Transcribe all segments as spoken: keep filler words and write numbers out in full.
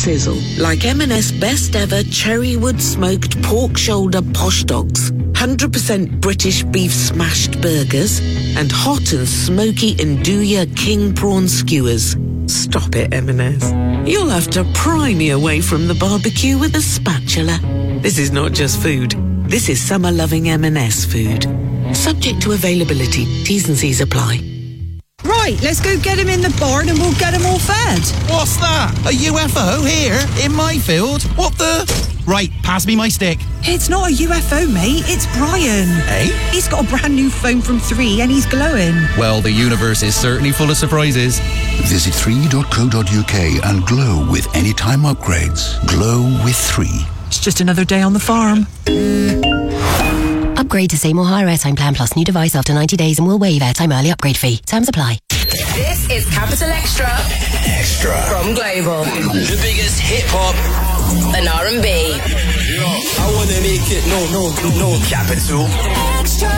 sizzle, like M and S best ever cherrywood smoked pork shoulder posh dogs, one hundred percent British beef smashed burgers, and hot and smoky Nduja king prawn skewers. Stop it, M and S. You'll have to pry me away from the barbecue with a spatula. This is not just food. This is summer-loving M and S food. Subject to availability. T's and C's apply. Right, let's go get him in the barn and we'll get him all fed. What's that? A U F O here? In my field? What the... Right, pass me my stick. It's not a U F O, mate. It's Brian. Eh? He's got a brand new phone from three and he's glowing. Well, the universe is certainly full of surprises. Visit three dot co dot uk and glow with anytime upgrades. Glow with three. It's just another day on the farm. Upgrade to Seymour Higher Airtime Plan Plus. New device after ninety days and we'll waive airtime early upgrade fee. Terms apply. This is Capital Extra. Extra. From Global. The biggest hip-hop and R and B. I want to make it, no, no, no. Capital Extra.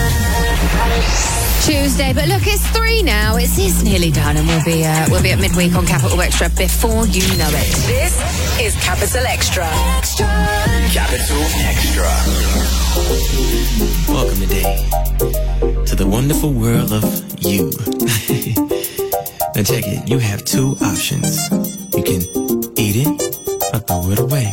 Tuesday, but look, it's three now. It's, it's nearly done, and we'll be uh, we'll be at midweek on Capital Extra before you know it. This is Capital Extra. Extra. Capital Extra. Welcome today to the wonderful world of you. Now check it. You have two options. You can eat it or throw it away.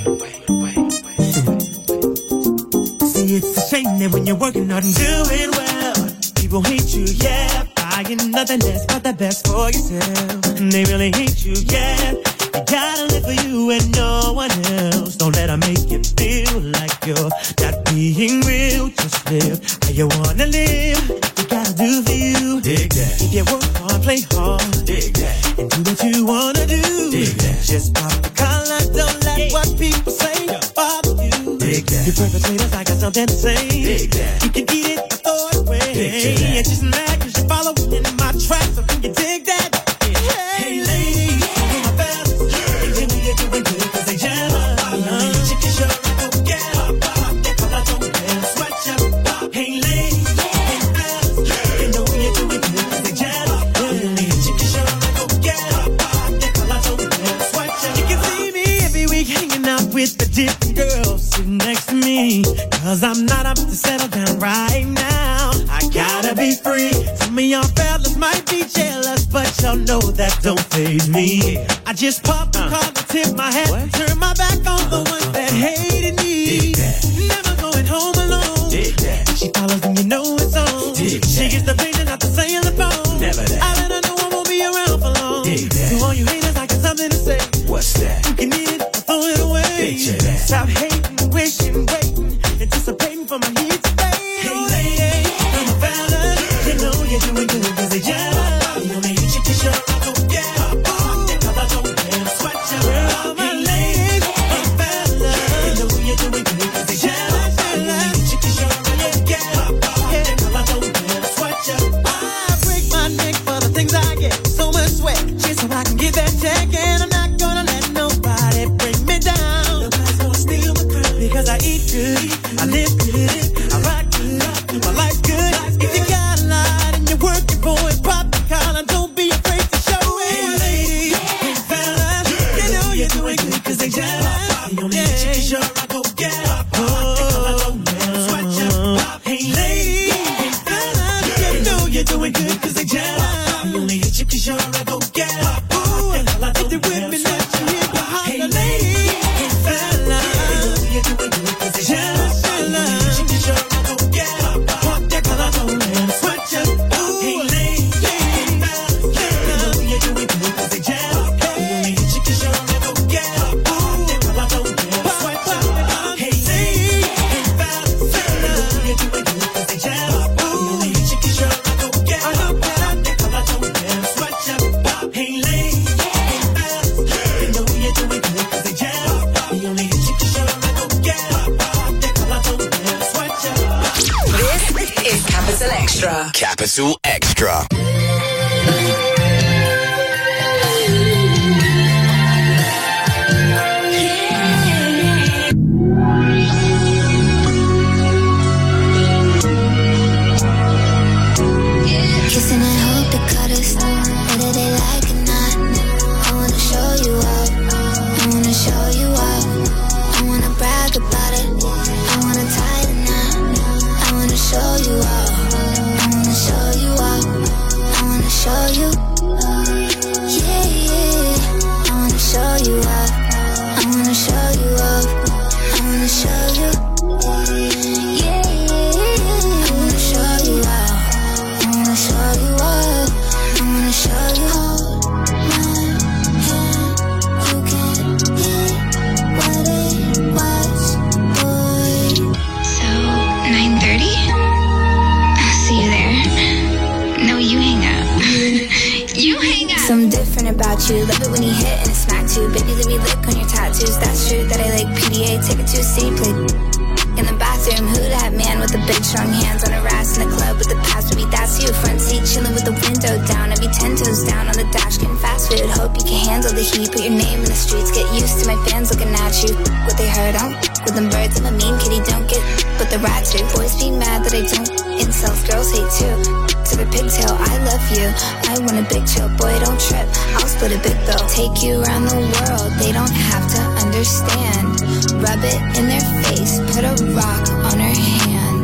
See, it's a shame that when you're working hard and doing well, people hate you, yeah, buying nothing less but the best for yourself. And they really hate you, yeah. You gotta live for you and no one else. Don't let them make you feel like you're not being real. Just live how you wanna live. You gotta do for you. Dig that. If you work hard, play hard. Dig that. And do what you wanna do. Dig that. Just pop the collar, don't let yeah. what people say bother you. Dig that. You perpetrators, I got something to say. Dig that. You can eat it or throw it away. Dig that. And just mad cause you follow in my tracks. So can you dig that? Yeah. Hey, lady, hey, my fellas, they tell me you're doing good cause they jealous. Uh, chicken sure I go get up, pop, they call out your man, sweat you pop. Hey, lady, hey, fellas, they know you're doing good cause they jealous. Uh, chicken sure I go get up, pop, they call out your man, sweat you. You can see me every week hanging out with the different girls sitting next to me. Cause I'm not up to settle down right now. I gotta be free. Some of y'all fellas might be jealous, but y'all know that don't faze me. I just pop the car to tip my hat and turn my back on the ones that hated me. Never going home alone. She follows and you know it's on. She gets the page and not to say on the phone. Never that. I let her know I won't be around for long. To all you haters, I got something to say. What's that? You can eat it or throw it away. Stop hating, wishing, waiting, anticipating for my heat to fade. Hey lady, I'm a fella. You know you're doing good cause they jealous. You only hit you cause you're a go get up. They call out your man, sweat you. Girl, my lady, I'm a fella. You know you're doing good cause they jealous. You only hit you cause you're a go get up. They call out your man, sweat you. I break my neck for the things I get. So much sweat just so I can get that check. And I'm not gonna let nobody bring me down. Nobody's gonna steal my crown because I eat good, I live good, I rock good, my life's good. If you got a lot and you're working for it, pop the collar, don't be afraid to show it. Hey lady, hey fella, you know you're doing good cause they jealous. You only hit you cause you're a go get up. Oh, hey lady, hey fella, you know you're doing good cause they jealous. You only hit you cause you're a go get up. If they with me, let you hear behind. Hey lady, hey fella, you know you're doing good cause they jealous. Extra. Capital Extra. Kissing and hope to cut us, whether they like it or not. I wanna show you out, I wanna about you. Love it when you hit and it's smack too. Baby, let me lick on your tattoos. That's true that I like P D A. Take it to a C, play in the bathroom. Who that man with the big strong hands on her ass in the club with the pass? Baby, that's you. Front seat chilling with the window down. I be ten toes down on the dash getting fast food. Hope you can handle the heat. Put your name in the streets. Get used to my fans looking at you. What they heard, I don't with them birds. I'm a mean kitty, don't get but the rat too. Boys be mad that I don't. Incels, girls hate too. To the pigtail, I love you. I want a big chill, boy, don't trip. I'll split a big bill. Take you around the world. They don't have to understand. Rub it in their face. Put a rock on her hand.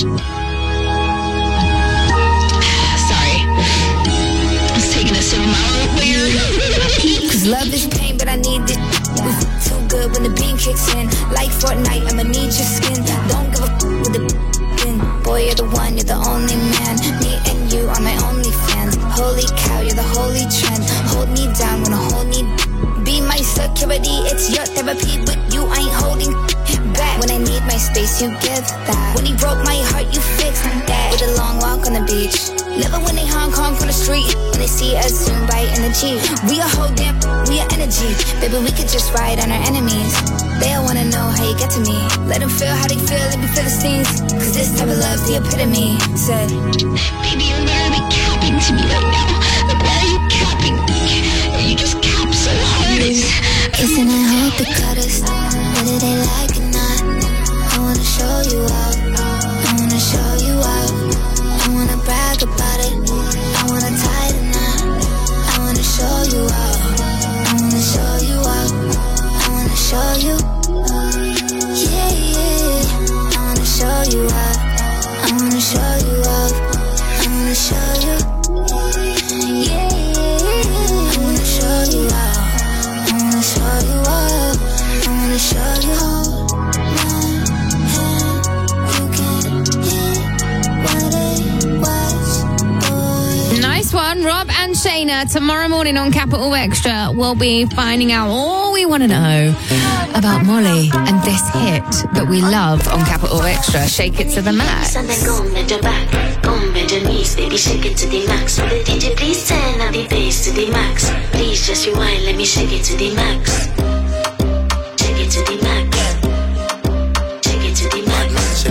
Sorry. I was taking a sip of my own weird. Cause love is pain, but I need it. We f- too good when the beam kicks in. Like Fortnite, I'ma need your skin. Don't give a f- with the bin. Boy, you're the one, you're the only man. Me and you are my only fans. Holy cow, you're the holy trend. Hold me down when I hold me. Be my security, it's your therapy. But you ain't holding back. When I need my space, you give that. When he broke my heart, you fixed that. With a long walk on the beach. Love it when they Hong Kong from the street. When they see us zoom right in the Jeep. We a whole damn, we a energy. Baby, we could just ride on our enemies. They all wanna know how you get to me. Let them feel how they feel, let me feel the stings. Cause this type of love's the epitome. Said, baby, you're literally capping to me right now. Like, why are you capping? You just cap so hard. Kissing and hope it cut us. Whether they like it or not. I wanna show you out. I wanna show you out. I wanna brag about it. I wanna tie the knot. I wanna show you out. I wanna show you out. I wanna show you. Yeah, yeah. I wanna show you out. I wanna show you out. I wanna show you. Yeah, yeah. I wanna show you out. I wanna show you out. I wanna show you out. Nice one, Rob and Shayna. Tomorrow morning on Capital Extra, we'll be finding out all we want to know about Molly and this hit that we love on Capital Extra, Shake It to the Max. And then go bend your back, go bend your knees, baby, shake it to the max. Will the D J please turn up the bass to the max? Please just rewind, let me shake it to the max. Shake it to the max. Shake it to the max.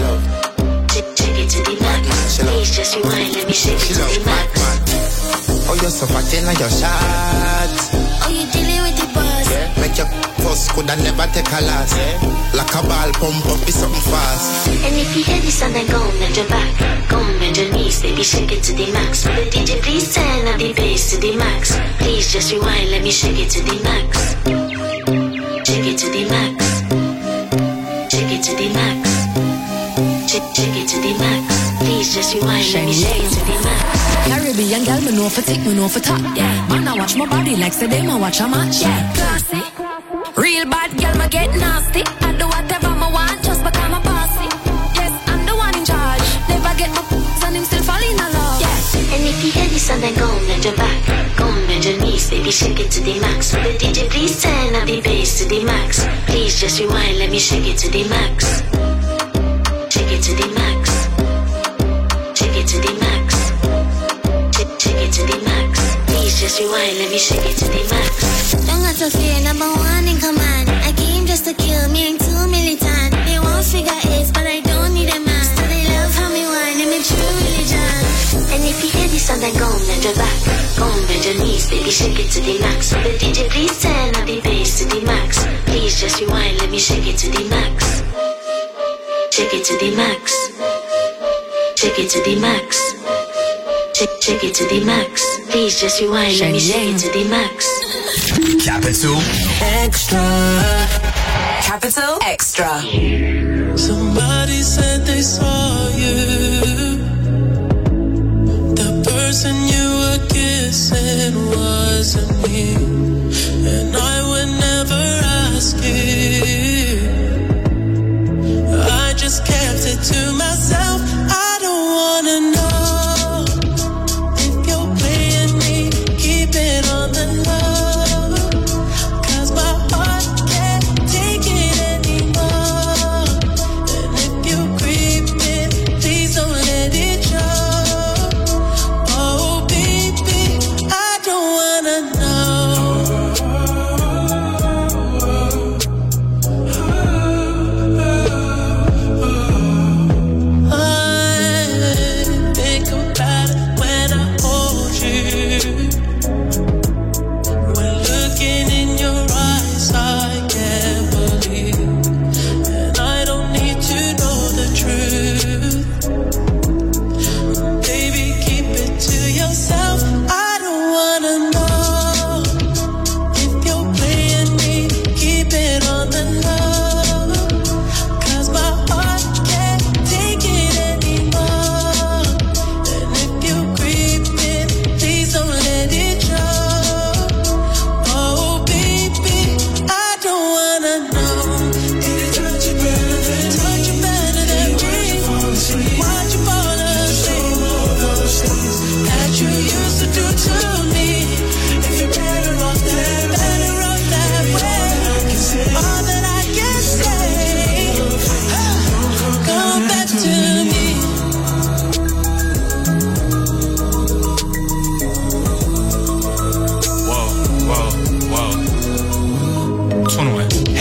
Shake it to the max. Please just rewind, let me shake it to the max. Oh, you're so fat in your shot. Oh, you dealing with the boss. Yeah. Make your first could I never take a last. Yeah. Like a ball pump up is something fast. And if you hear this and then go bend your back, go bend your knees, baby, shake it to the max. Will the D J please turn up the bass to the max? Please just rewind, let me shake it to the max. Shake it to the max. Shake it to the max. Shake, shake it to the max. Please just rewind, let me shake it to the max. Caribbean girl, me know for tick, me know for top. Yeah, man, I watch my body like say them I watch a match. Yeah, classy. Real bad girl, me get nasty. I do whatever I want just because I'm bossy. Yes, I'm the one in charge. Never get my p***s and him still fall in love. Yeah. And if you hear this and then go bend your back, go bend your knees, baby, shake it to the max. Will the D J please turn up the bass to the max? Please just rewind, let me shake it to the max. Shake it to the max. Shake it to the max. Shake it to the max. Please just rewind, let me shake it to the max. Don't got to fear, number one in command. I came just to kill me and two militant. They won't figure eight, but I don't need a man. So they love how me whine, I'm a true religion. And if you hear this and then go bend your back, go bend your knees, baby, shake it to the max. Will the D J please turn up the bass to the max? Please just rewind, let me shake it to the max. Shake it to the max. Shake it to the max. Shake, shake it to the max. Please just rewind, let me shake it to the max. Capital Extra. Capital Extra. Somebody said they saw you. The person you were kissing wasn't me, and I would never ask you. I just kept it to myself. I don't wanna know if you're playing me. Keep it on the low, 'cause my heart can't take it anymore. And if you creep it, please don't let it show. Oh baby, I don't wanna know.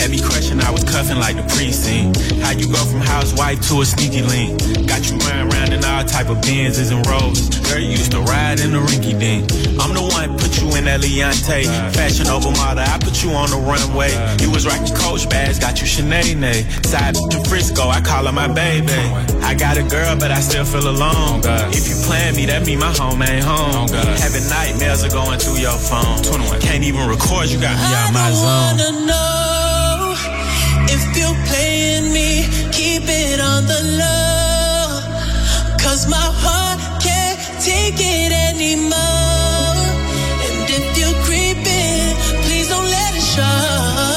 Had me crushing, I was cuffing like the precinct. How you go from housewife to a sneaky link? Got you running around in all type of Benzes and Rolls. Girl, you used to ride in the rinky dink. I'm the one put you in that Leontay. Fashion over model, I put you on the runway. You was rocking Coach bags, got you Sinead. Side to Frisco, I call her my baby. I got a girl, but I still feel alone. If you plan me, that mean my home ain't home. Having nightmares are going through your phone. Can't even record, you got me out my zone. I wanna know if you're playing me, keep it on the low. Cause my heart can't take it anymore. And if you're creeping, please don't let it show.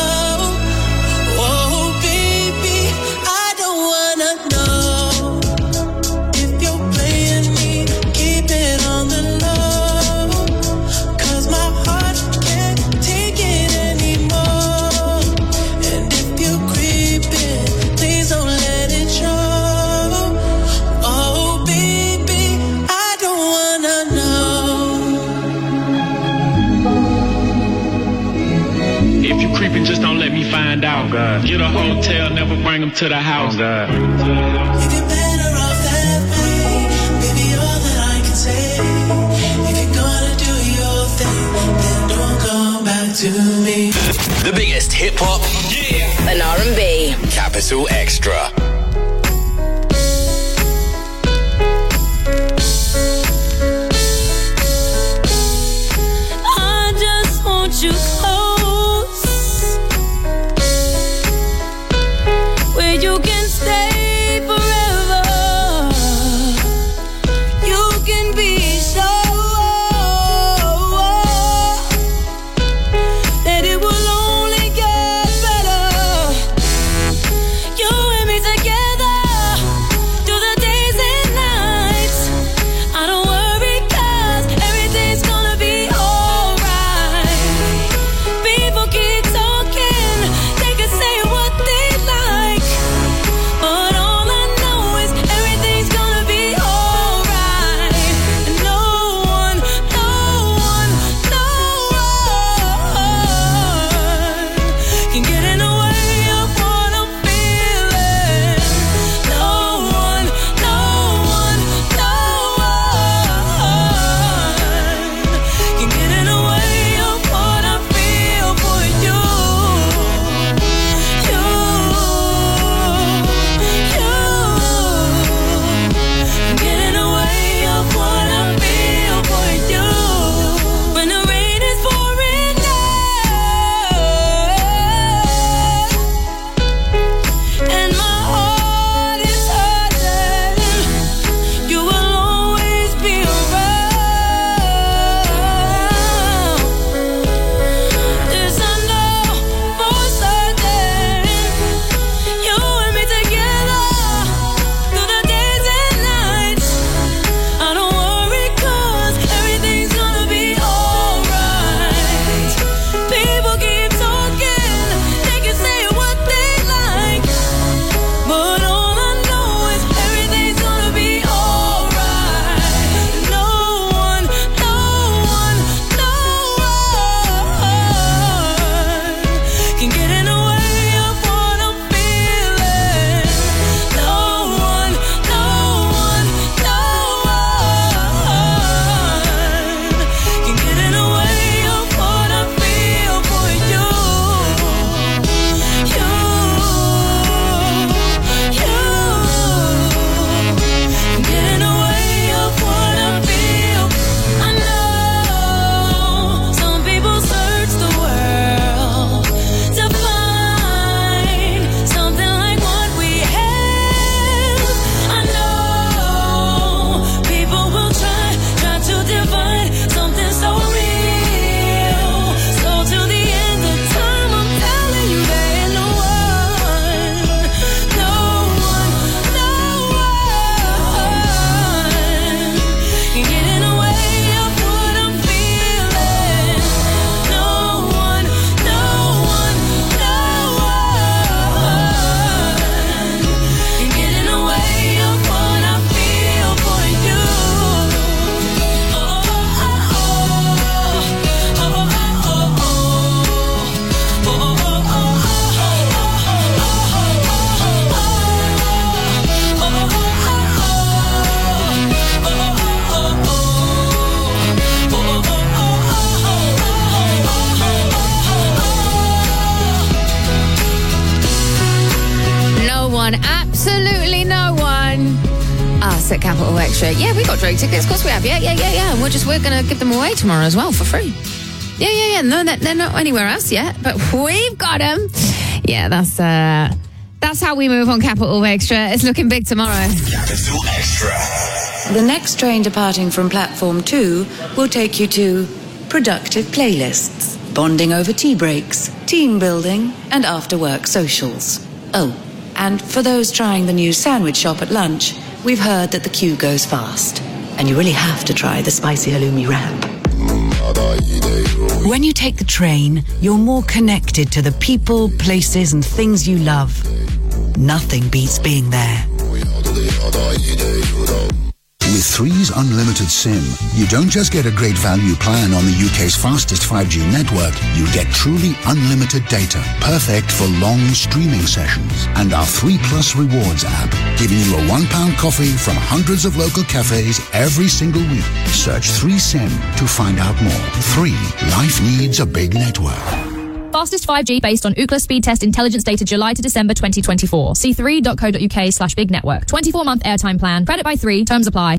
Oh baby, I don't wanna know if you're playing me, keep it on the low. Cause my heart can't take it anymore. And if you're creeping, please don't let it show. Oh baby, I don't wanna know. If you creeping, just don't let me find out. Get a hotel, never bring them to the house. If you're better off that way, baby, all that I can say. If you're gonna do your thing, then don't come back to me. The biggest hip hop, yeah, and R and B. Capital Extra. I just want you close, where you can stay forever. You can be sure that it will only get better. You and me together. one. Absolutely no one. Us at Capital Extra. Yeah, we got Drake tickets. Of course we have. Yeah, yeah, yeah, yeah. And we're just, we're going to give them away tomorrow as well for free. Yeah, yeah, yeah. No, they're not anywhere else yet, but we've got them. Yeah, that's, uh, that's how we move on Capital Extra. It's looking big tomorrow. Capital Extra. The next train departing from platform two will take you to productive playlists, bonding over tea breaks, team building, and after-work socials. Oh, and for those trying the new sandwich shop at lunch, we've heard that the queue goes fast, and you really have to try the spicy halloumi wrap. When you take the train, you're more connected to the people, places, and things you love. Nothing beats being there. With Three's Unlimited SIM, you don't just get a great value plan on the U K's fastest five G network, you get truly unlimited data, perfect for long streaming sessions. And our three Plus Rewards app, giving you a one pound coffee from hundreds of local cafes every single week. Search three SIM to find out more. Three, life needs a big network. Fastest five G based on Ookla speed test intelligence data July to December twenty twenty-four. See three.co.uk slash big network. twenty-four month airtime plan. Credit by three. Terms apply.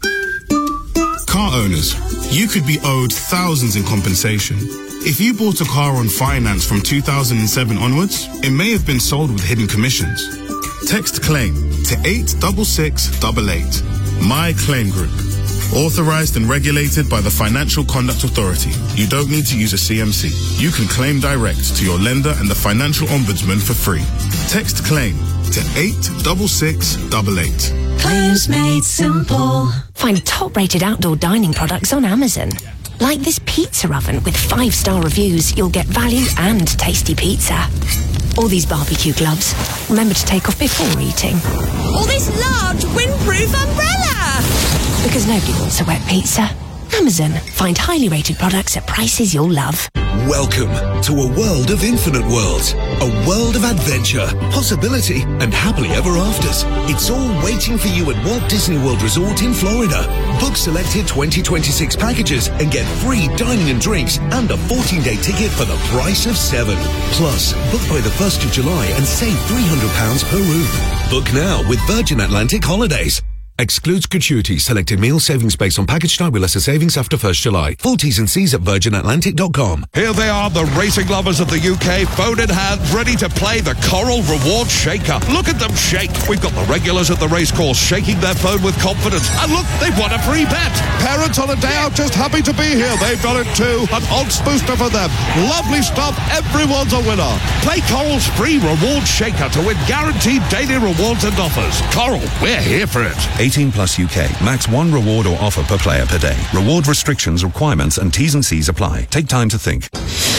Car owners, you could be owed thousands in compensation. If you bought a car on finance from two thousand seven onwards, it may have been sold with hidden commissions. Text claim to eight six six eight eight. My Claim Group. Authorized and regulated by the Financial Conduct Authority. You don't need to use a C M C. You can claim direct to your lender and the Financial Ombudsman for free. Text claim to eight six six eight eight. Claims made simple. Find top-rated outdoor dining products on Amazon. Like this pizza oven with five-star reviews, you'll get value and tasty pizza. All these barbecue gloves. Remember to take off before eating. All this large windproof umbrella! Because nobody wants a wet pizza. Amazon. Find highly rated products at prices you'll love. Welcome to a world of infinite worlds. A world of adventure, possibility, and happily ever afters. It's all waiting for you at Walt Disney World Resort in Florida. Book selected twenty twenty-six packages and get free dining and drinks and a fourteen day ticket for the price of seven. Plus, book by the first of July and save three hundred pounds per room. Book now with Virgin Atlantic Holidays. Excludes gratuity. Selected meal savings based on package type with lesser savings after first July. Full T's and C's at virgin atlantic dot com. Here they are, the racing lovers of the U K, phone in hand, ready to play the Coral Reward Shaker. Look at them shake. We've got the regulars at the racecourse shaking their phone with confidence. And look, they've won a free bet. Parents on a day out just happy to be here. They've done it too. An odds booster for them. Lovely stuff. Everyone's a winner. Play Coral's free Reward Shaker to win guaranteed daily rewards and offers. Coral, we're here for it. eighteen plus U K. Max one reward or offer per player per day. Reward restrictions, requirements and T's and C's apply. Take time to think.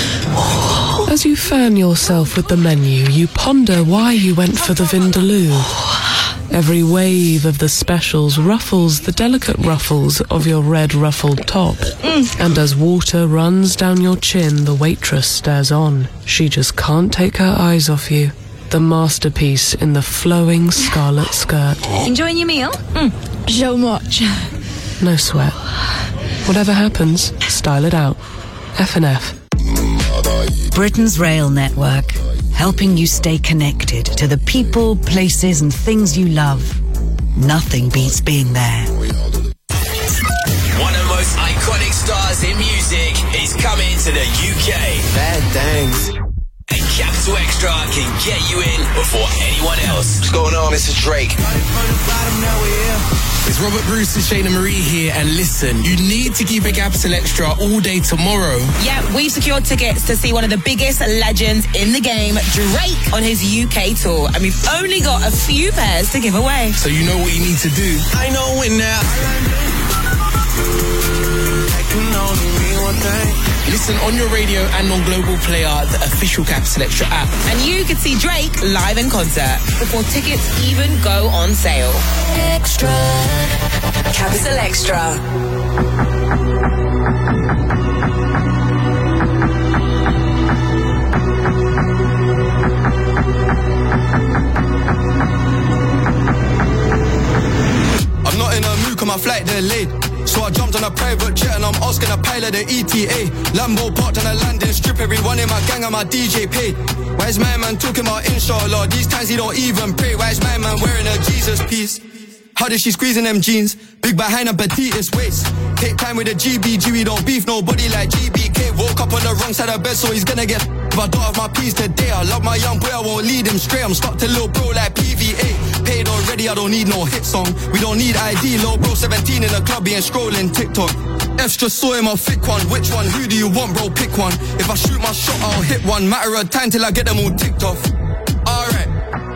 As you fan yourself with the menu, you ponder why you went for the Vindaloo. Every wave of the specials ruffles the delicate ruffles of your red ruffled top. Mm. And as water runs down your chin, the waitress stares on. She just can't take her eyes off you. The masterpiece in the flowing scarlet skirt. Enjoying your meal? Mm. So much. No sweat. Whatever happens, style it out. F and F. Britain's rail network, helping you stay connected to the people, places, and things you love. Nothing beats being there. One of the most iconic stars in music is coming to the U K. Bad things. And Capital Extra can get you in before anyone else. What's going on? This is Drake. It's Robert Bruce and Shayna Marie here, and listen, you need to keep it Capital Extra all day tomorrow. Yeah, we've secured tickets to see one of the biggest legends in the game, Drake, on his U K tour, and we've only got a few pairs to give away. So you know what you need to do. I know it now. I can only mean one thing. Listen on your radio and on Global Player, the official Capital Extra app. And you can see Drake live in concert before tickets even go on sale. Extra. Capital Extra. I'm not in a mood, cause my flight delayed. So I I jumped on a private jet and I'm asking a pilot the E T A. Lambo parked on a landing strip, everyone in my gang and my D J paid. Why is my man talking about inshallah? These times he don't even pray. Why is my man wearing a Jesus piece? How did she squeeze in them jeans? Big behind and petite's waist. Take time with the G B G, we don't beef nobody like G B K. Woke up on the wrong side of bed, so he's gonna get if I don't have my peace today. I love my young boy, I won't lead him straight. I'm stuck to little bro like P V A. Paid already, I don't need no hit song. We don't need I D, little bro seventeen in the club, he ain't scrolling TikTok. F just saw him, I'll thick one. Which one? Who do you want, bro? Pick one. If I shoot my shot, I'll hit one. Matter of time till I get them all ticked off. Alright.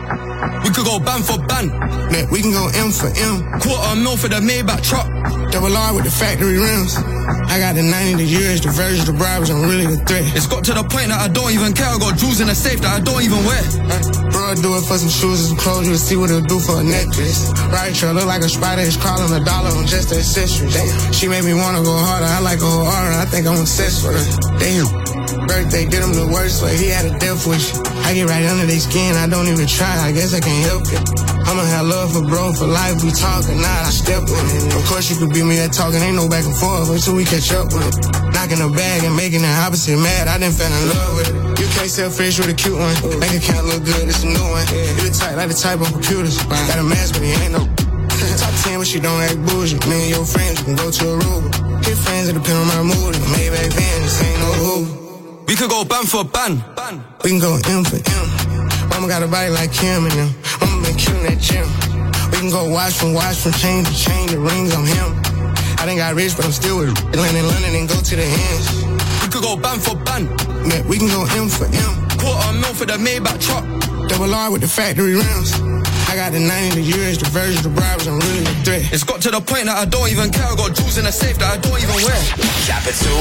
We could go ban for ban. Man, we can go M for M. Quarter mil for the Maybach truck. Double R with the factory rims. I got the ninety, the years, the version, the bribes, I'm really the threat. It's got to the point that I don't even care. I got jewels in the safe that I don't even wear. Uh, bro, I do it for some shoes and some clothes. You'll see what it'll do for a necklace. Right, you look like a spider. It's crawling a dollar on just the accessories. Damn. She made me wanna go harder. I like a whole aura. I think I'm obsessed with her. Damn. Birthday did him the worst way. He had a death wish. I get right under their skin. I don't even try. I guess I can't help it. I'ma have love for bro for life. We talking, nah, I step with it. Of course you could beat me at talking. Ain't no back and forth until we catch up with it. Knocking the bag and making the opposite mad. I done fell in love with it. You can't sell fish with a cute one. Make account look good. It's a new one. You the type like the type on computers. Got a mask, but he ain't no. Top ten, but she don't act bougie. Me and your friends, you can go to Aruba. Get friends that depend on my mood. Maybach van, this ain't no Uber. We could go ban for ban. We can go M for M. Mama got a body like Kim and them. Mama been killing that gym. We can go watch from watch from chain to chain. The rings on him. I done got rich, but I'm still with land in London and go to the ends. We could go ban for ban. Man, we can go M for M. Quarter mil for the Maybach truck. Double R with the factory rims. I got the ninety, the years, the version, the bribes, I'm really the threat. It's got to the point that I don't even care. I got jewels in the safe that I don't even wear. Capital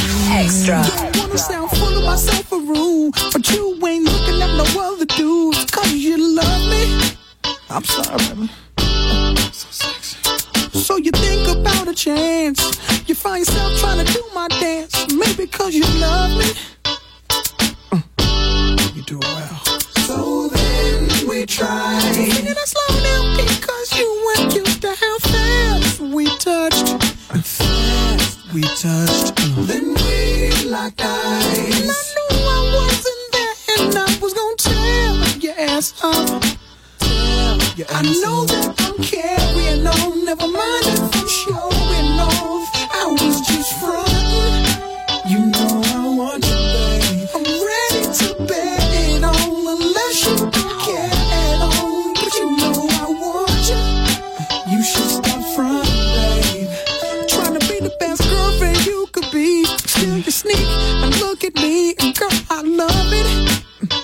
Extra. Don't wanna sound full of myself a rule, but you ain't looking at no other dudes. Cause you love me. I'm sorry, baby. So sexy. So you think about a chance. You find yourself trying to do my dance. Maybe cause you love me. Mm. You do well. So then we try. Singing it slow down because you weren't used to how fast we touched. And fast we touched. Mm. Then we locked eyes. And I knew I wasn't there and I was gonna tear your ass up. Your ass I know up. That I'm carrying on. Never mind if I'm showing off. I was just frontin'. You know I want you, babe. I'm ready to bet it on unless you don't care at all. But you know I want you. You should stop frontin', babe. Trying to be the best girlfriend you could be. Still you sneak and look at me. And girl, I love it.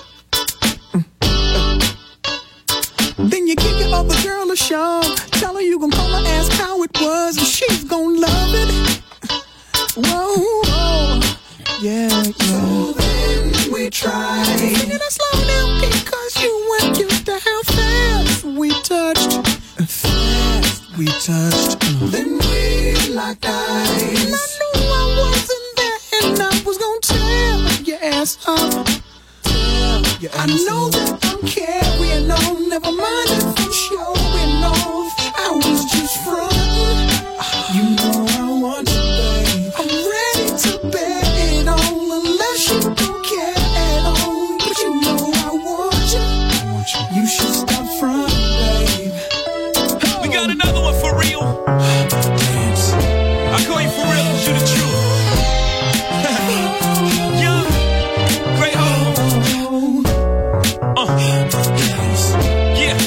Then you give your other girl a shove. Tell her you gon' call her, ask how it was, and she's gon' love it. Whoa, whoa. Yeah, yeah. So then we tried. Singing it slow down because you weren't used to how fast we touched. And fast we touched. Mm. Then we locked eyes. And I knew I wasn't there and I was gon' tear your ass up. Your ass I know up. That I'm carrying on. Never mind if I'm showing off. I was just frontin'. You know I want you, babe. I'm ready to bet it on unless you don't care at all. But you know I want you. I want you. You should stop frontin', babe. Oh. We got another one for real. Dance. I call you for real, cause you the truth. Young, great home. Uh. Yeah.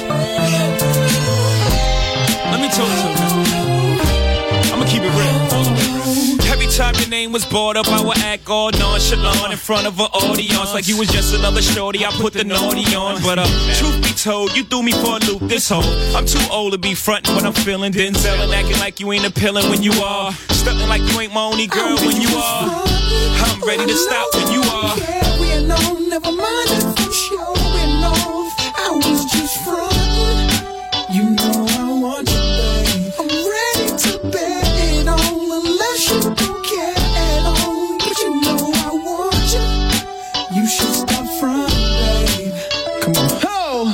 Let me tell you something. I'ma keep it real. All the way real. Every time your name was brought up, I would act all nonchalant in front of an audience, like you was just another shorty. I put the naughty on, but uh, truth be told, you threw me for a loop. This whole I'm too old to be frontin' what I'm feeling. Denzel and acting like you ain't appealing when you are. Stuntin' like you ain't my only girl when you are. I'm ready to stop when you are. Carrying on, never mind if I'm showing off. I was just frontin'. You know I want you, babe. I'm ready to bet it on unless you don't care at all. But you know I want you. You should stop frontin', babe. Come on. Oh.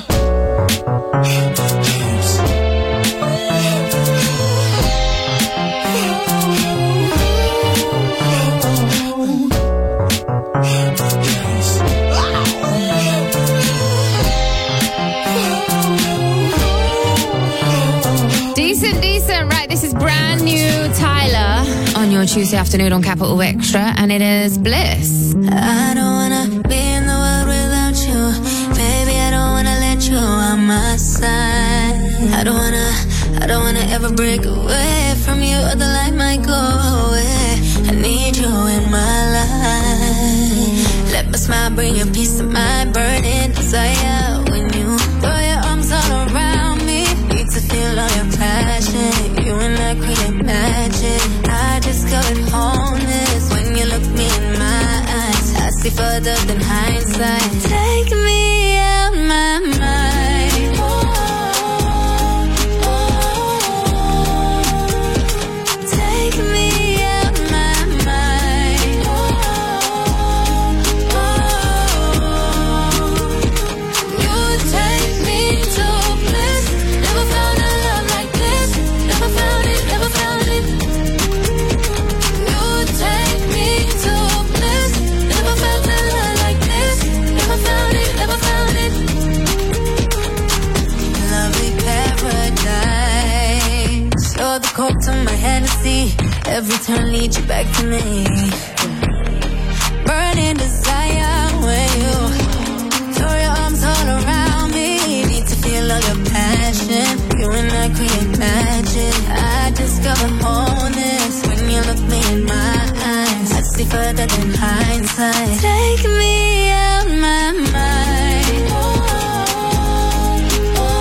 a Tuesday afternoon on Capital Extra, and it is Bliss. I don't wanna be in the world without you. Baby, I don't wanna let you on my side. I don't wanna, I don't wanna ever break away from you, or the light might go away. I need you in my life. Let my smile bring you peace of mind, burning desire. When you throw your arms all around me, need to feel all your passion. You and I create magic. I discovered wholeness when you look me in my eyes. I see further than hindsight. Take me out my mind. Oh, oh, oh. Take me out my mind. Oh, oh, oh. You take me to bliss. Never found a love like this. Never found it, never found it. You take me to bliss. Never felt a love like this. Never found it, never found it. Lovely paradise. You're the coke to my Hennessy. Every turn leads you back to me. Burning desire when you throw your arms all around me. Need to feel all your passion. You and I create magic. I discover wholeness when you look me in my eyes. I see further than hindsight. Take me out my mind. Oh, oh, oh.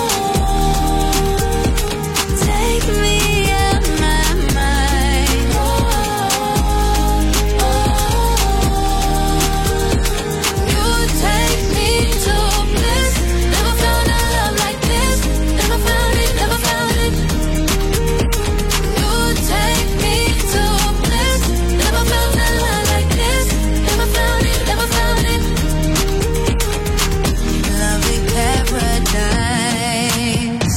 Take me out my mind. Oh, oh, oh. You take me to bliss. Never found a love like this. Never found it, never found it. You take me to bliss. Never found a love like this. Never found it, never found it. Lovely paradise.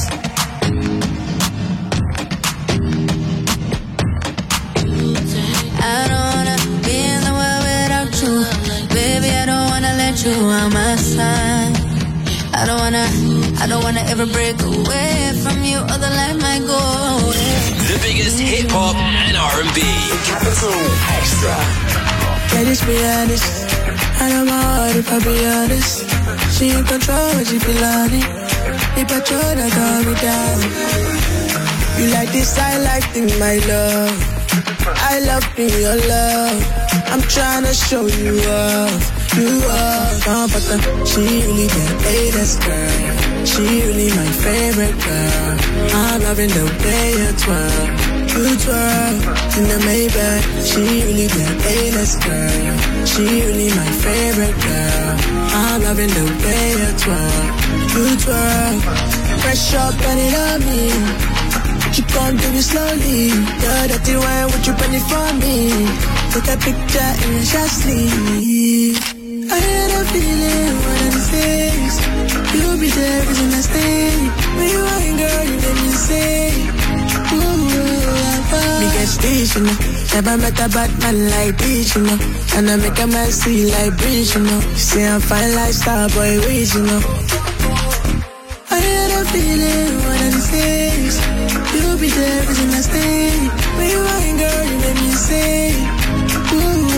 I don't wanna be in the world without you. Baby, I don't wanna let you on my side. I don't wanna, I don't wanna ever break away from you, or the light might go away. The biggest hip hop and R and B. Capital Extra. Can you be honest? I know my heart if I be honest. She in control when she feel on it. The patrol that calm me down. You like this, I like thing, my love. I love being your love. I'm tryna show you off. You are oh, but the, she really the latest girl. She really my favorite girl. I'm loving the way you twirl. You twirl in the Maybach. She really the latest girl. She really my favorite girl. I'm loving the way you twirl. You twirl. Fresh up and it on me. You gon' do it slowly. You're dirty wine, would you bend it for me? Take a picture and just sleep. I had a feeling one of these days you'll be there, isn't that thing? When you ain't, girl, you make me say, ooh, me get stage, you know. Never met a bad man like this, you know. And I make a man see like bridge, you know. You see I'm fine like Starboy ways, you know. I had a feeling one of these days you'll be there, isn't that thing? When you ain't, girl, you make me say, ooh,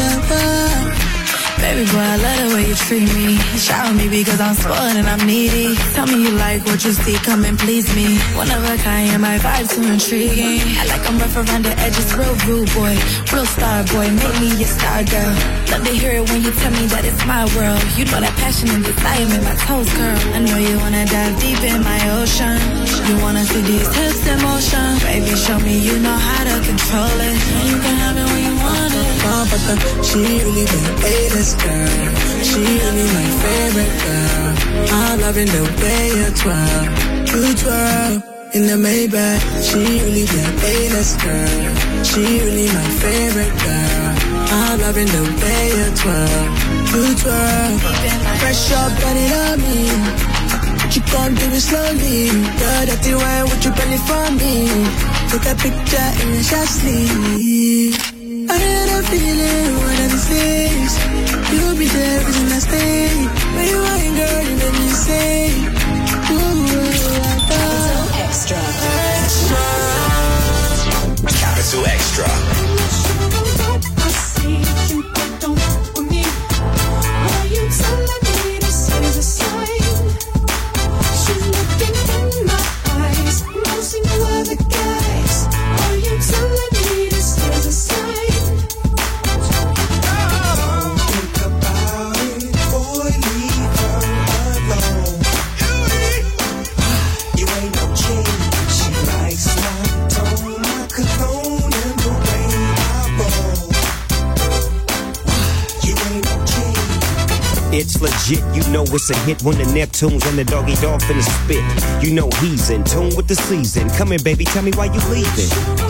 baby boy, I love the way you treat me. Shower me because I'm spoiled and I'm needy. Tell me you like what you see, come and please me. One of a kind, yeah, my vibe's too intriguing. I like I'm rough around the edges, real rude boy, real star boy, make me your star girl. Love to hear it when you tell me that it's my world. You know that passion and desire make my toes curl. I know you wanna dive deep in my ocean. You wanna see these hips in motion. Baby, show me you know how to control it. And you can have it when you want it. She really the latest girl. She really my favorite girl. I'm loving the way you twirl. You twirl in the Maybach. She really the latest girl. She really my favorite girl. I'm loving the way you twirl. You twirl. Fresh up and it on me. You gon' do it slowly. You're dirty wine, would you bend it for me? Take a picture and just sleep. I had a feeling one of these days you'll be there, isn't that thing? When you ain't, girl, you make me say, ooh, Capital Extra. Capital Extra. legit. You know it's a hit when the Neptunes and the doggy dog finna spit. You know he's in tune with the season. Come here, baby, tell me why you leaving.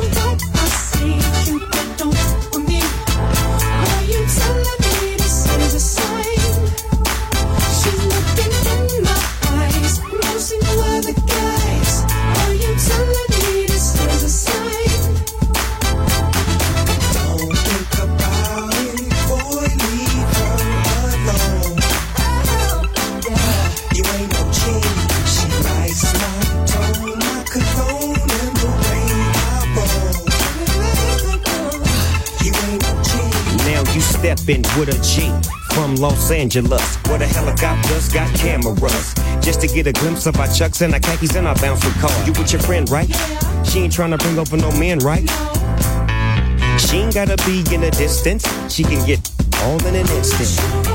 Stepping with a G from Los Angeles, where the helicopters got cameras, just to get a glimpse of our chucks and our khakis and our bouncer car. You with your friend, right? She ain't trying to bring over no men, right? She ain't gotta be in a distance. She can get all in an instant.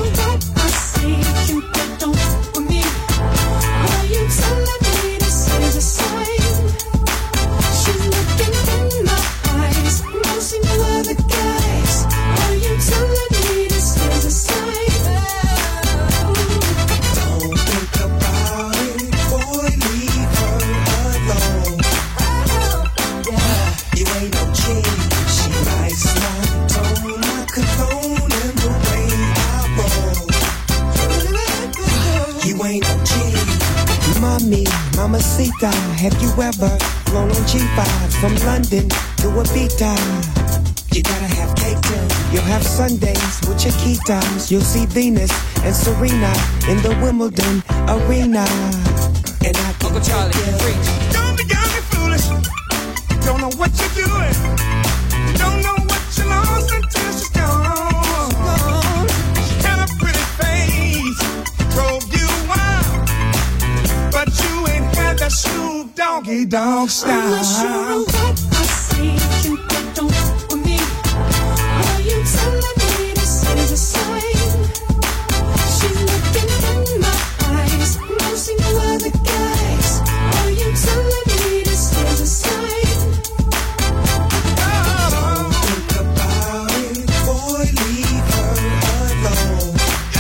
Mamacita, have you ever flown on G five from London to Ibiza? You gotta have cake too. You'll have Sundays with your key times. You'll see Venus and Serena in the Wimbledon arena. And I can Uncle Charlie, preach. Don't be young and foolish. You don't know what you're doing. You don't know what you lost until she's gone. She had a pretty face, drove you wild, but you ain't had that Snoop Doggy Dog style. I'm not sure what I see. You don't with me. Are you telling me this is a sign? She's looking in my eyes. No see no other guys. Are you telling me this is a sign? Don't think about it, boy. Leave her alone.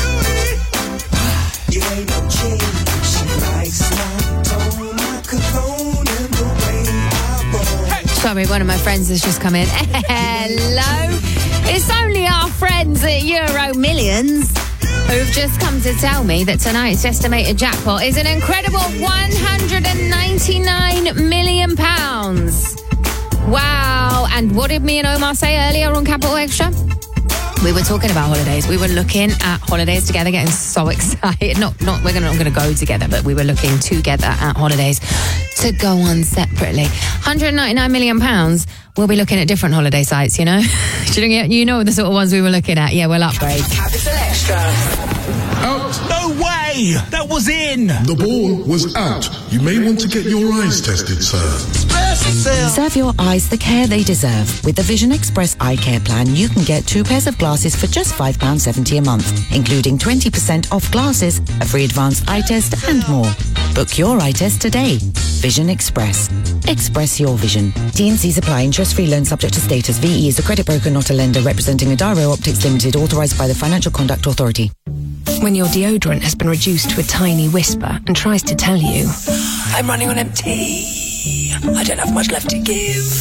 You ain't no king. She likes my tone, my cologne, and the way I roll. Sorry, one of my friends has just come in. Hello. It's only our friends at Euro Millions who've just come to tell me that tonight's estimated jackpot is an incredible one hundred ninety-nine million pounds. Wow. And what did me and Omar say earlier on Capital Extra? We were talking about holidays. We were looking at holidays together, getting so excited. Not, not we're gonna, not going to go together, but we were looking together at holidays to go on separately. one hundred ninety-nine million pounds. We'll be looking at different holiday sites, you know? You know the sort of ones we were looking at. Yeah, we'll upgrade. Capital Extra. Out. No way! That was in! The ball was out. You may want to get your eyes tested, sir. Serve your eyes the care they deserve. With the Vision Express Eye Care Plan, you can get two pairs of glasses for just five pounds seventy a month, including twenty percent off glasses, a free advanced eye test, and more. Book your eye test today. Vision Express. Express your vision. T and C's apply. Interest-free loan subject to status. V E is a credit broker, not a lender, representing Adaro Optics Limited, authorised by the Financial Conduct Authority. When your deodorant has been reduced to a tiny whisper and tries to tell you, I'm running on empty. I don't have much left to give.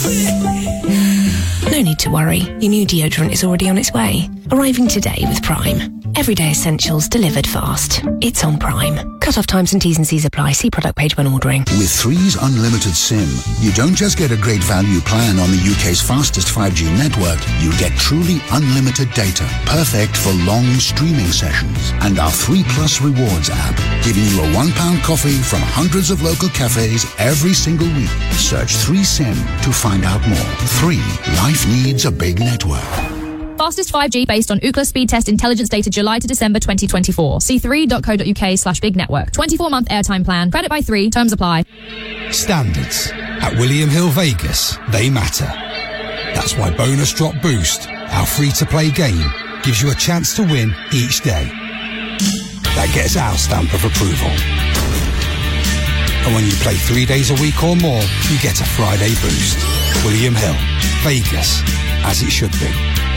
No need to worry. Your new deodorant is already on its way. Arriving today with Prime. Everyday essentials delivered fast. It's on Prime. Cut-off times and T's and C's apply. See product page when ordering. With Three's Unlimited SIM, you don't just get a great value plan on the U K's fastest five G network, you get truly unlimited data, perfect for long streaming sessions. And our three Plus Rewards app, giving you a one pound coffee from hundreds of local cafes every single week. Search three SIM to find out more. Three, life needs a big network. Fastest five G based on Ookla speed test intelligence data July to December twenty twenty-four. See three dot co dot uk slash big network. twenty-four month airtime plan. Credit by three. Terms apply. Standards. At William Hill Vegas, they matter. That's why Bonus Drop Boost, our free-to-play game, gives you a chance to win each day. That gets our stamp of approval. And when you play three days a week or more, you get a Friday boost. William Hill. Vegas. As it should be.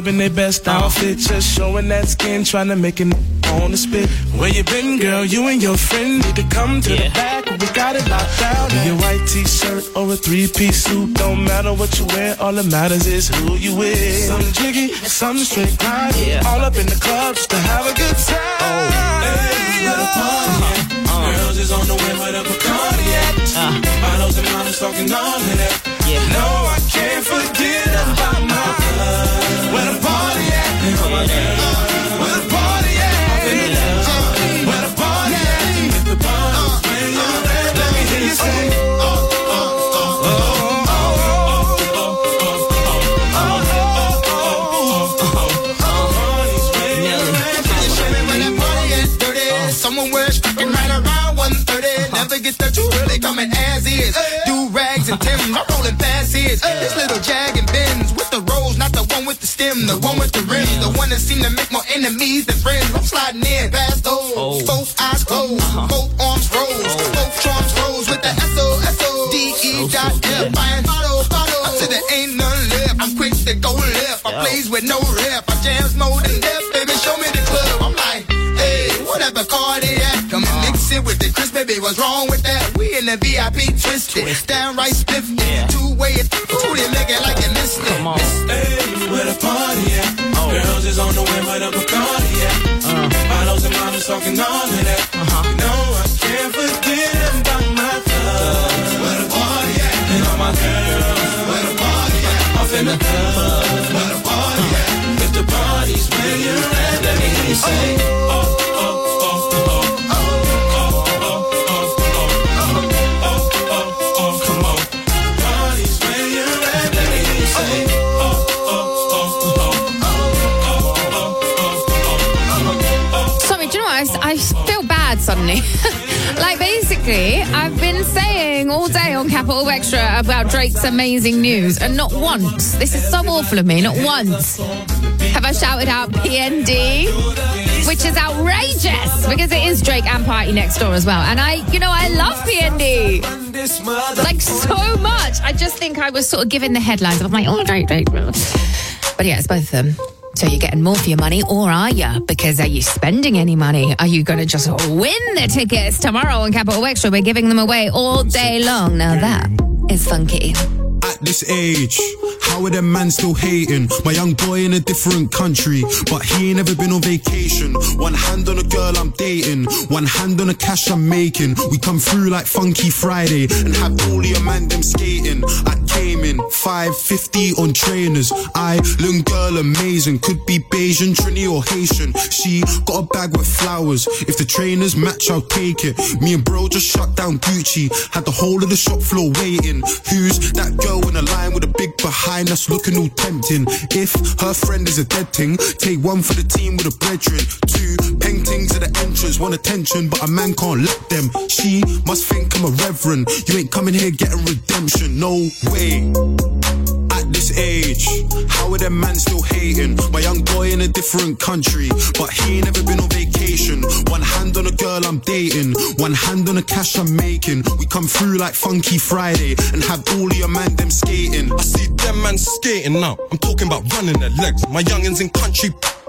up in their best outfit, just showing that skin, trying to make it on the spit. Where you been, girl? You and your friend need to come to yeah. the back. We got it locked down. In your white t-shirt or a three-piece suit, don't matter what you wear. All that matters is who you with. Some jiggy, some straight grind. Yeah. All up in the club just to have a good time. Oh. Hey, where the party at? Uh. Girls is on the way where the Bacardi at. Uh. Bottles and models talking all of that. Yeah. No, I can't forget about my club. Where the party at? Yeah. Where the party at? Uh. Where the party at? If the party's when you're ready, let me hear you say, oh, oh, oh, oh, oh, oh, oh. Someone wears fucking right around one thirty. Never get that you really coming as is. Do rags and Tim's, I'm rolling fast is. This little Jag and Benz with the rolls, not the one with the stem, the one with the rims, the one that seem to make more enemies than friends. I'm sliding in past those, oh. both eyes closed, uh-huh. both arms rose, oh. both charms rose with the S O S O D E dot F. Buying bottle, bottle, I said there ain't none left. I'm quick to go left. I plays with no rep. I jams more than death, baby. Show me the club. I'm like, hey, whatever car they at. Come and mix it with the Chris, baby. What's wrong with that? We in the V I P twisted, downright spiffed, yeah. two way it, two they make it like you missed it. Come on. Hey, where the party at? Oh. Girls is on the way where the Bacardi at. Uh. Bottles and models talking all of that. Uh-huh. You know I can't forget about my club. Where the party at? And all my girls. Where the party at? Off in the club. Where the party at? If the party's where you're at, let me hear you say, oh, oh, oh, oh, oh. I feel bad suddenly. Like, basically, I've been saying all day on Capital Extra about Drake's amazing news, and not once, this is so awful of me, not once have I shouted out P N D, which is outrageous, because it is Drake and Party Next Door as well. And I, you know, I love P N D. Like, so much. I just think I was sort of giving the headlines. I'm like, oh, Drake, Drake. But yeah, it's both of them. So you're getting more for your money, or are you? Because are you spending any money? Are you going to just win the tickets tomorrow on Capital Extra? We're giving them away all day long. Now that is funky. At this age, how are them man still hating? My young boy in a different country, but he ain't never been on vacation. One hand on a girl I'm dating, one hand on the cash I'm making. We come through like Funky Friday and have all your man them skating. I came in five fifty on trainers. Island girl amazing, could be Bayesian, Trini or Haitian. She got a bag with flowers. If the trainers match, I'll take it. Me and bro just shut down Gucci, had the whole of the shop floor waiting. Who's that girl in a line with a big behind us looking all tempting? If her friend is a dead thing, take one for the team with a brethren. Two paintings at the entrance, want attention, but a man can't let them. She must think I'm a reverend. You ain't coming here getting redemption, no way. At this age, how are them man still hating? My young boy in a different country, but he ain't never been on vacation. One hand on a girl I'm dating, one hand on the cash I'm making. We come through like Funky Friday and have all of your man them skating. I see them man skating now, I'm talking about running their legs. My youngins in country,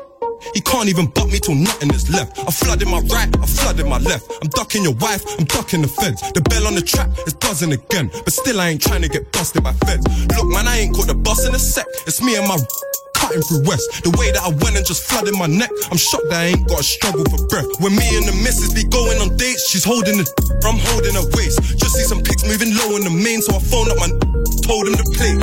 he can't even butt me till nothing is left. I flooded my right, I flooded my left. I'm ducking your wife, I'm ducking the feds. The bell on the trap is buzzing again, but still I ain't trying to get busted by feds. Look man, I ain't caught the bus in a sec. It's me and my cutting through west. The way that I went and just flooded my neck, I'm shocked that I ain't got a struggle for breath. When me and the missus be going on dates, she's holding the I'm holding her waist. Just see some pics moving low in the main, so I phoned up my told him to play.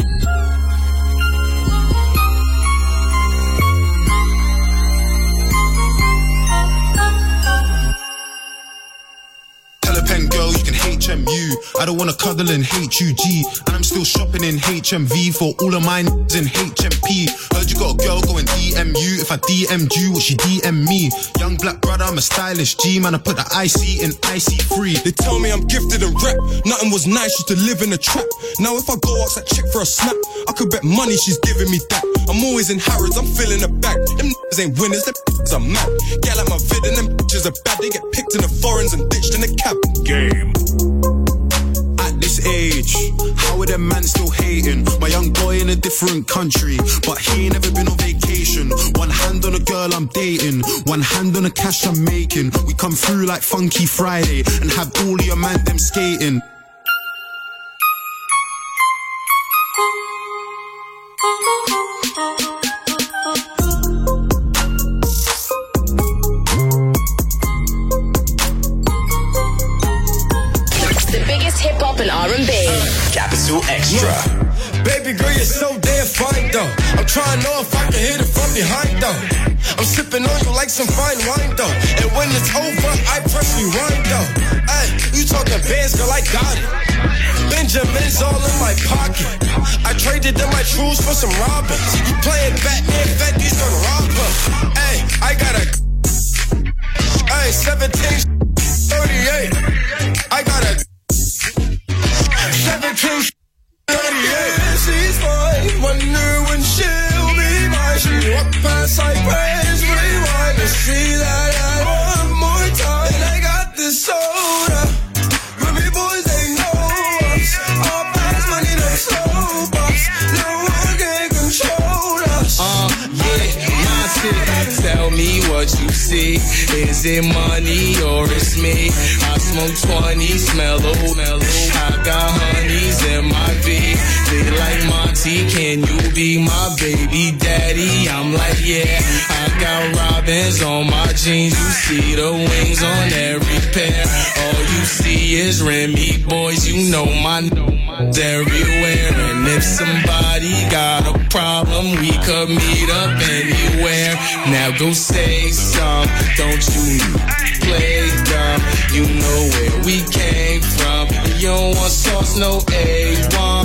Pen girl, you can H M U. I don't wanna cuddle in H U G, and I'm still shopping in H M V for all of mine in H M P. Heard you got a girl going D M U. If I D M'd you, what she D M me? Young black brother, I'm a stylish G man. I put the I C in I C free. They tell me I'm gifted in rap. Nothing was nice, used to live in a trap. Now if I go ask that chick for a snap, I could bet money she's giving me that. I'm always in Harrods, I'm filling the back. Them n***s ain't winners, them n***s are mad. Get like my vid and them bitches are bad. They get picked in the foreigns and ditched in the cab. Game. At this age, how are them man still hating? My young boy in in a different country, but he ain't never been on vacation. One hand on a girl I'm dating, one hand on the cash I'm making. We come through like Funky Friday and have all of your man them skating. The biggest hip hop and R and B. Capital Extra. Yeah. Baby girl, you're so damn fine though. I'm trying to know if I can hit it from behind though. I'm sipping on you like some fine wine though. And when it's over, I press rewind though. Ay, you talking bands, girl, I got it. Benjamin's all in my pocket. I traded in my truths for some robbers. You playing Batman, Fetty's gonna rob her. Ay, I got a Ay, seventeen thirty-eight. I got a seventeen thirty-eight. She's fine. Wonder when she'll be mine. She walk past Cypress, rewind and see that I one more time. And I got this soda. Remy boys, they know us. All fast money, no slow bucks. No one can control us. Uh, yeah, my city. Tell me what you see. Is it money or it's me? I smoke twenty, smell old, mellow. I got honeys in my V. They like Monty, can you be my baby daddy? I'm like, yeah. I got robins on my jeans. You see the wings on every pair. All you see is Remy boys. You know my n****s everywhere. And if somebody got a problem, we could meet up anywhere. Now go say some, don't you play dumb. You know where we came from. You don't want sauce, no A one.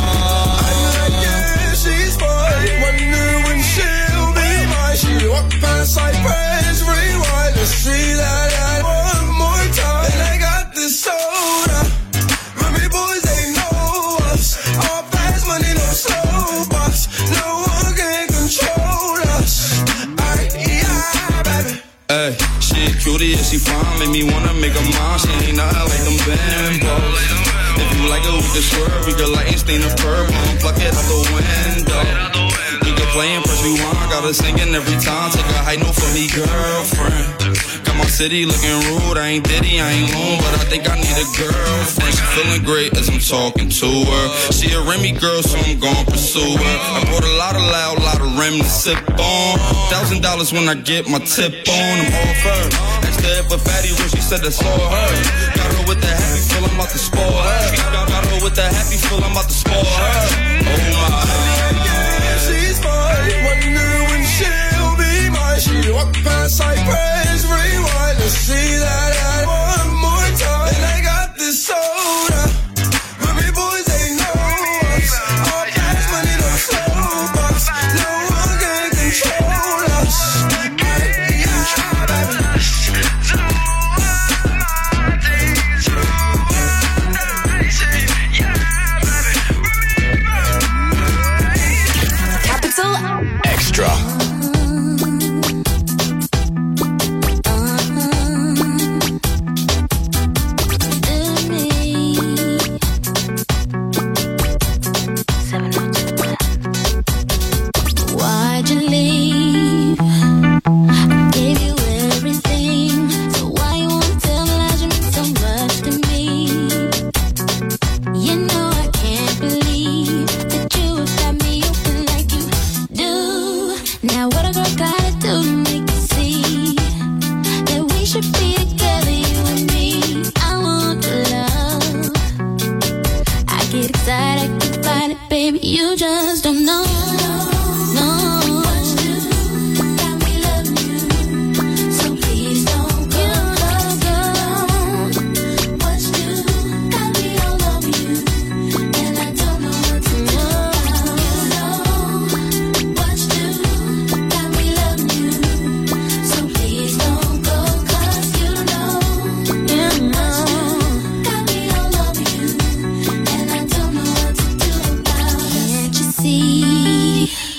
I'm like, yeah, she's fine. Wonder when she'll be mine. She walk past Cypress, rewind and see that I one more time. And I got this soda. Remy boys, they know us. All fast money, no slow bucks. No one can control us. I, yeah, baby. Ay, she cutie, yeah, she fine. Make me wanna make her mine. She ain't nothing like them bambos. If you like it, we can swerve. We can light and stain the purple and pluck it out the window. We can play and press rewind. Got her singing every time. Take a high note for me, girlfriend. Got my city looking rude. I ain't Diddy, I ain't home, but I think I need a girlfriend. She feeling great as I'm talking to her. She a Remy girl, so I'm gon' pursue her. I bought a lot of loud, lot of Rem to sip on. Thousand dollars when I get my tip on. I'm off her. Asked her if a fatty when she said that's all her. Got her with the happy feel, I'm about to spoil her. Got, got her with the happy feel, I'm about to spoil her. Oh my. Yeah, she's fine. Wonder when she'll be mine. She walk past Cypress, rewind and see that I one more time. And I got this soda. Remy boys, they know us. All cash money, no slow bucks. No one can control us. I, yeah, baby. Extra. Why'd you leave? I gave you everything. So why you wanna tell me lies? You mean so much to me. You know I can't believe that you have got me open like you do. Now what a girl gotta do to make you see that we should be together, you and me. I want the love. I get excited, I can find it, baby. You just don't know. See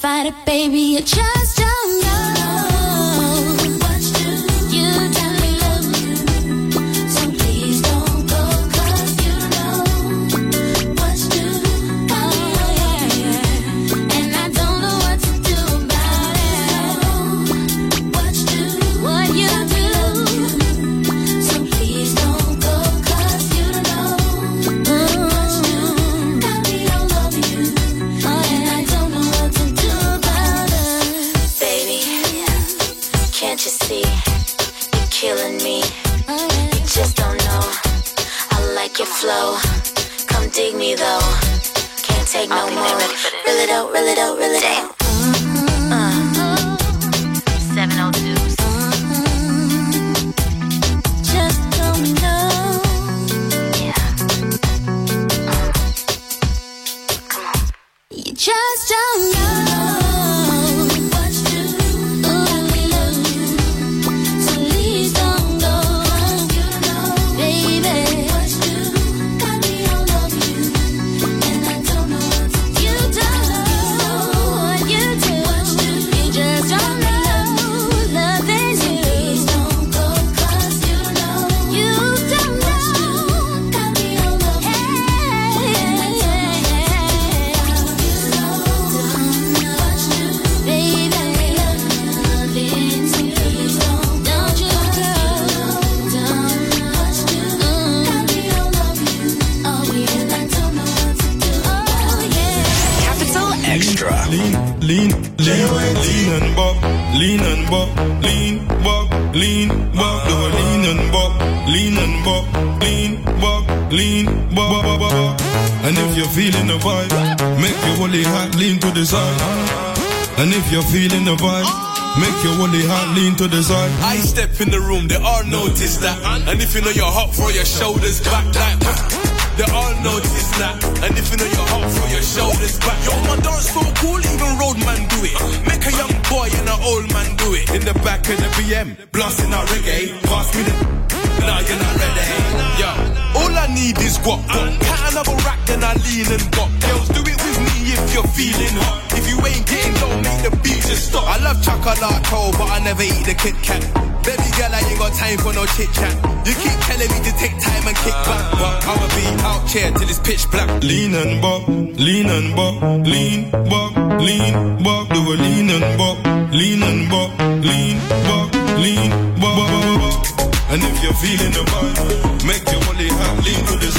fight it, baby. You just don't know what you do. You tell me love you, so please don't go, 'cause you know what you do. Oh yeah, yeah. And I don't know what to do about it. What you do, what you do. So please don't go, 'cause you know what you do. Got me all over you. Oh, and I don't know what to do about it. Baby, can't you see? You're killing me. You just don't know. I like your flow. Come dig me though. Can't take no more. Really don't, really don't, really don't. Uh, seven oh twos. Just don't know. Yeah. Come on. You just don't know what you do. Got me love you, so please don't go. You know, baby, what you do. Got me all over you, and I don't know what to do. You don't know what you do. You just don't know loving you. Please don't go, 'cause you know you don't know. Got me all over you, and I don't know what to do. Capital Extra. Lean, lean, lean, lean and bop, lean and bop, lean, bop, lean, bop, do a lean and bop, lean and bop, lean, bop, lean, bop, bop, bop, bop. And if you're feeling the vibe, make your woolly hat lean to the side. And if you're feeling the vibe, make your woolly hat lean to the side. I step in the room, they all notice that. And if you know you're hot, throw your shoulders back like they all notice that. And if you know you're hot, throw your shoulders back. Yo, my dance so cool, even roadman do it. Make a young boy and an old man do it. In the back of the B M, blasting out reggae. Pass me the now you're not ready. Yo, all I need is guap. Cat another rack, then I lean and bop. Girls, do it with me if you're feeling hot. If you ain't getting low, make the beat just stop. I love chocolate cold, but I never eat the Kit Kat. Baby girl, I ain't got time for no chit chat. You keep telling me to take time and kick back, but I'ma be out here till it's pitch black. Lean and bop, lean and bop, lean, bop, lean, bop, do a lean and bop, lean and bop, lean, bop, lean, bop, bop, bop, bop. And if you're feeling the vibe, make your woolly hat lean to the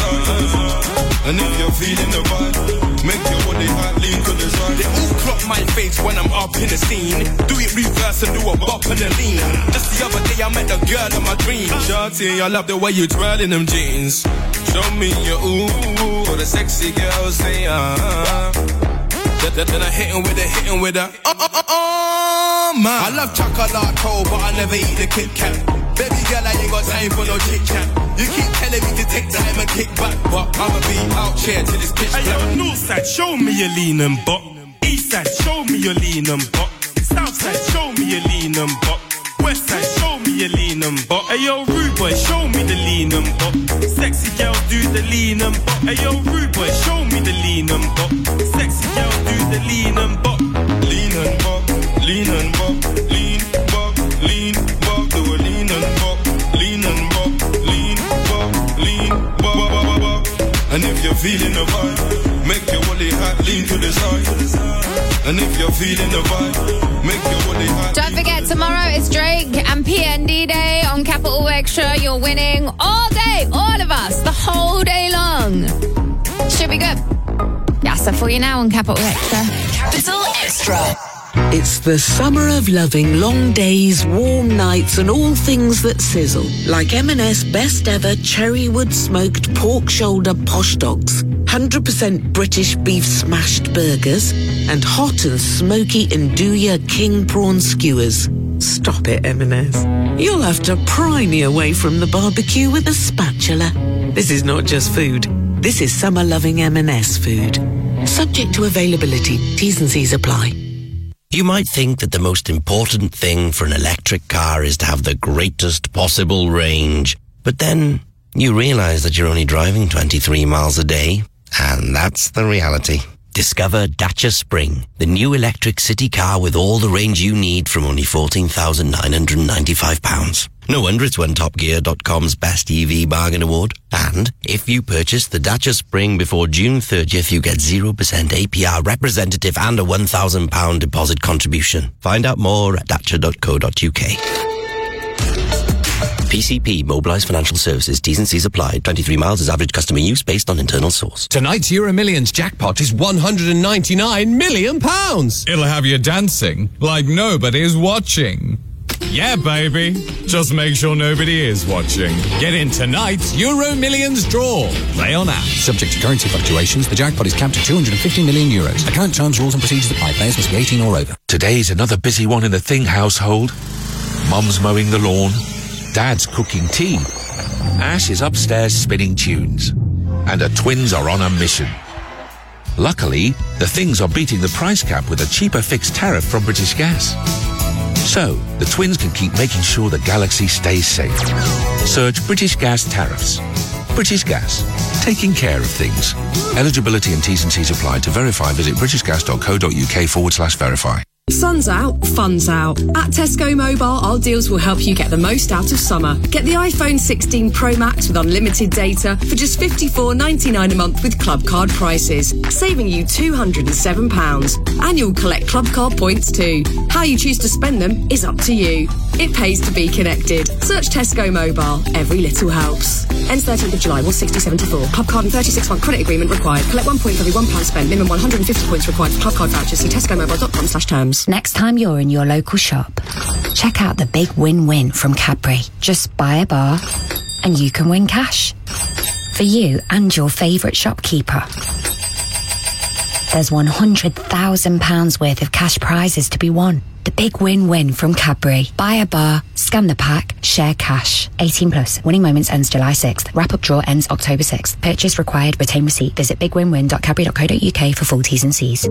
side. And if you're feeling the vibe, make your woolly hat lean to the side. They all clock my face when I'm up in the scene. Do it reverse and do a bop and a lean. Just the other day I met the girl of my dreams. Shawty, I love the way you twirl in them jeans. Show me your ooh, or the sexy girls say ah. Then, then I hit him with a, hit him with a oh, oh, oh, oh, man. I love chocolate cold, but I never eat the Kit Kat. Baby girl, I ain't got time for no chit chat. You keep telling me to take time and kick back, but I'ma be out here till it's pitch black. Hey yo, north side, show me your lean and bop. East side, show me your lean and bop. South side, show me your lean and bop. West side, show me your lean and bop. Hey yo, rude boy, show me the lean and bop. Sexy girls do the lean and bop. Hey yo, rude boy, show me the lean and bop. Sexy girls do the lean and bop. Lean and bop, lean and bop, lean, bop, lean, bop, do a lean and bop, lean and bop, lean, bop, lean, bop, bop, bop, bop. And if you're feeling the vibe, make your woolly hat lean to the side. And if you're feeling the vibe, make your woolly hat. Don't forget, tomorrow is Drake and P N D Day on Capital Extra. You're winning all day, all of us, the whole day long. Should be good. That's it for you now on Capital Extra. Capital Extra. It's the summer of loving long days, warm nights and all things that sizzle. Like M and S best ever cherry wood smoked pork shoulder posh dogs, one hundred percent British beef smashed burgers and hot and smoky Nduja king prawn skewers. Stop it, M and S. You'll have to pry me away from the barbecue with a spatula. This is not just food. This is summer-loving M and S food. Subject to availability. T's and C's apply. You might think that the most important thing for an electric car is to have the greatest possible range. But then you realize that you're only driving twenty-three miles a day, and that's the reality. Discover Dacia Spring, the new electric city car with all the range you need from only fourteen thousand nine hundred ninety-five pounds. No wonder it's won Top Gear dot com's Best E V Bargain Award. And if you purchase the Dacia Spring before June thirtieth, you get zero percent A P R representative and a one thousand pounds deposit contribution. Find out more at dacia dot co dot uk. P C P, Mobilised Financial Services, T's and C's applied. twenty-three miles is average customer use based on internal source. Tonight's Euro Millions jackpot is one hundred ninety-nine million pounds. It'll have you dancing like nobody's watching. Yeah, baby. Just make sure nobody is watching. Get in tonight's Euro Millions draw. Play on app. Subject to currency fluctuations, the jackpot is capped at two hundred fifty million euros. Account terms, rules and procedures apply. Players must be eighteen or over. Today's another busy one in the Thing household. Mum's mowing the lawn. Dad's cooking tea. Ash is upstairs spinning tunes. And the twins are on a mission. Luckily, the Things are beating the price cap with a cheaper fixed tariff from British Gas. So, the twins can keep making sure the galaxy stays safe. Search British Gas tariffs. British Gas. Taking care of things. Eligibility and T's and C's apply. To verify, visit britishgas.co.uk forward slash verify. Sun's out, fun's out. At Tesco Mobile, our deals will help you get the most out of summer. Get the iPhone sixteen Pro Max with unlimited data for just fifty-four ninety-nine a month with Club Card prices, saving you two hundred seven pounds. And you'll collect Club Card points too. How you choose to spend them is up to you. It pays to be connected. Search Tesco Mobile. Every little helps. Ends thirteenth of July, one sixty seventy-four. Club Card and thirty-six month credit agreement required. Collect one point for every one pound spent. Minimum one hundred fifty points required for Club Card vouchers. See tescomobile.com slash terms. Next time you're in your local shop, check out the big win-win from Cadbury. Just buy a bar and you can win cash for you and your favourite shopkeeper. There's one hundred thousand pounds worth of cash prizes to be won. The big win-win from Cadbury. Buy a bar, scan the pack, share cash. eighteen plus. Winning moments ends July sixth. Wrap-up draw ends October sixth. Purchase required. Retain receipt. Visit big win win dot cadbury dot co dot uk for full T's and C's.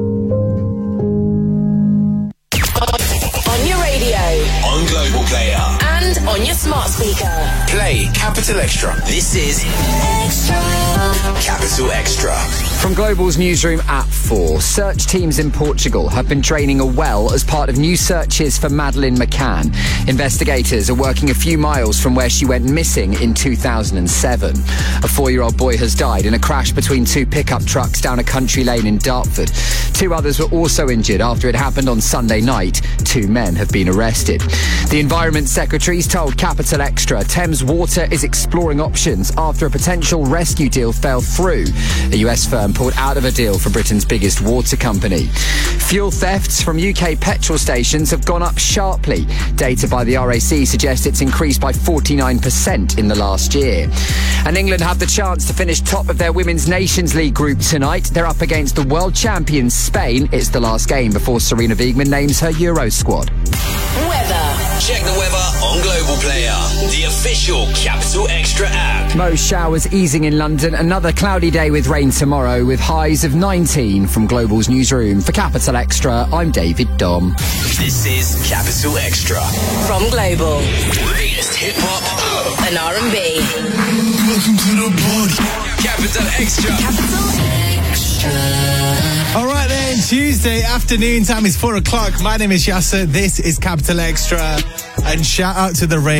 On your radio. On Global Player. And on your smart speaker. Play Capital Extra. This is Extra. Capital Extra. From Global's newsroom at four, search teams in Portugal have been draining a well as part of new searches for Madeleine McCann. Investigators are working a few miles from where she went missing in two thousand seven. A four-year-old boy has died in a crash between two pickup trucks down a country lane in Dartford. Two others were also injured after it happened on Sunday night. Two men have been arrested. The Environment Secretary's told Capital Extra Thames Water is exploring options after a potential rescue deal fell through. A U S firm pulled out of a deal for Britain's biggest water company. Fuel thefts from U K petrol stations have gone up sharply. Data by the R A C suggests it's increased by forty-nine percent in the last year. And England have the chance to finish top of their Women's Nations League group tonight. They're up against the world champions Spain. It's the last game before Serena Wiegmann names her Euro squad. Weather. Check the weather on Global Player, the official Capital Extra app. Most showers easing in London. Another cloudy day with rain tomorrow with highs of nineteen. From Global's newsroom for Capital Extra, I'm David Dom. This is Capital Extra. From Global. Latest hip hop and R and B. Welcome to the party. Capital Extra. Capital Extra. All right then, Tuesday afternoon time is four o'clock. My name is Yasser. This is Capital Extra. And shout out to the rain.